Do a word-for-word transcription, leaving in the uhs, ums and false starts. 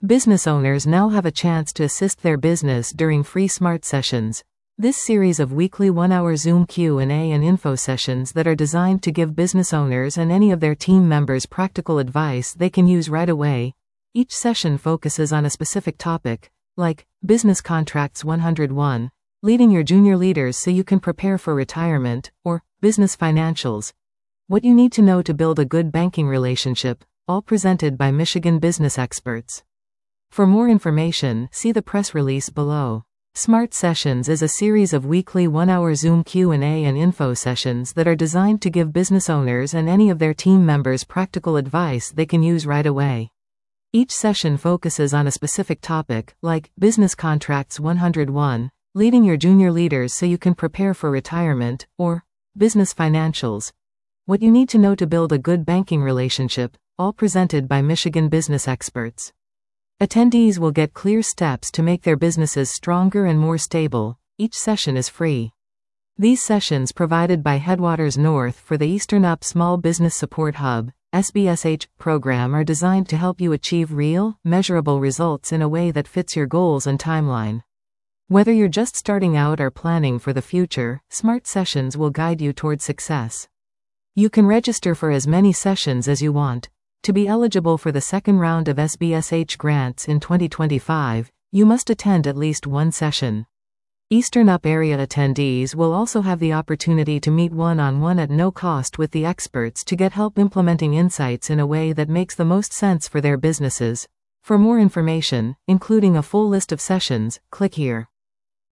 Business owners now have a chance to assist their business during free Smart Sessions. This series of weekly one-hour Zoom Q and A and info sessions that are designed to give business owners and any of their team members practical advice they can use right away. Each session focuses on a specific topic, like Business Contracts one oh one, Leading Your Junior Leaders so you can prepare for retirement, or Business Financials, What you need to know to build a good banking relationship, all presented by Michigan business experts. For more information, see the press release below. Smart Sessions is a series of weekly one-hour Zoom Q and A and info sessions that are designed to give business owners and any of their team members practical advice they can use right away. Each session focuses on a specific topic, like Business Contracts one oh one, Leading Your Junior Leaders so you can prepare for retirement, or Business Financials, What you need to know to build a good banking relationship, all presented by Michigan business experts. Attendees will get clear steps to make their businesses stronger and more stable. Each session is free. These sessions provided by Headwaters North for the Eastern Up Small Business Support Hub, S B S H, program are designed to help you achieve real, measurable results in a way that fits your goals and timeline. Whether you're just starting out or planning for the future, Smart Sessions will guide you toward success. You can register for as many sessions as you want. To be eligible for the second round of S B S H grants in twenty twenty-five, you must attend at least one session. Eastern Up area attendees will also have the opportunity to meet one-on-one at no cost with the experts to get help implementing insights in a way that makes the most sense for their businesses. For more information, including a full list of sessions, click here.